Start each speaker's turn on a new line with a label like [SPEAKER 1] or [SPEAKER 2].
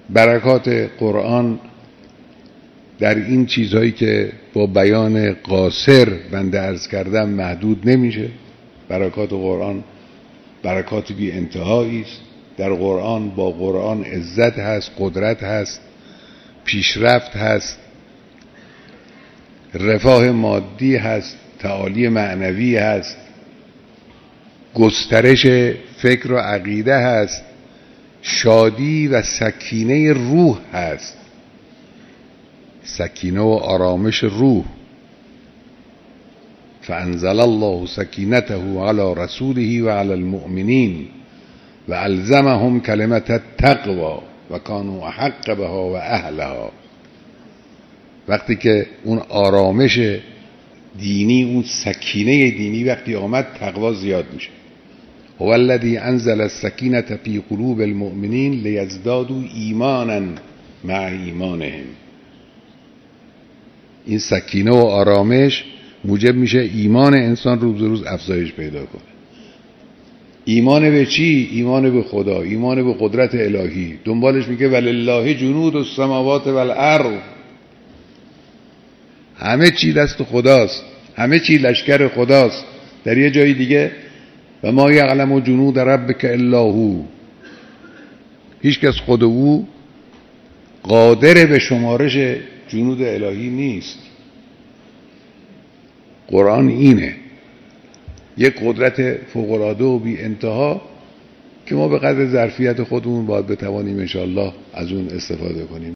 [SPEAKER 1] برکات قرآن در این چیزهایی که با بیان قاصر بنده عرض کردم محدود نمیشه. برکات قرآن برکات بی انتهایی است. در قرآن با قرآن عزت هست، قدرت هست، پیشرفت هست، رفاه مادی هست، تعالی معنوی هست، گسترش فکر و عقیده هست، شادی و سکینه روح هست، سکینه و آرامش روح. فانزل الله سکینته علی رسوله و علی المؤمنین و الزمهم کلمة التقوی و کانوا احق بها و اهلها. وقتی که اون آرامش دینی، اون سکینه دینی وقتی آمد، تقوا زیاد میشه. هو الذی انزل السکینة فی قلوب المؤمنین لیزدادوا ایمانا مع ایمانهم. این سکینه و آرامش موجب میشه ایمان انسان روز به روز افزایش پیدا کنه. ایمان به چی؟ ایمان به خدا، ایمان به قدرت الهی. دنبالش میگه ولله جنود السماوات والارض. همه چی دست خداست، همه چی لشکر خداست. در یه جای دیگه و ما یعلم جنود ربک الا هو. هیچ کس خود او قادر به شمارش جنود الهی نیست. قرآن اینه، یک قدرت فوق‌العاده و بی انتها که ما به قدر ظرفیت خودمون باید بتوانیم انشاءالله از اون استفاده کنیم.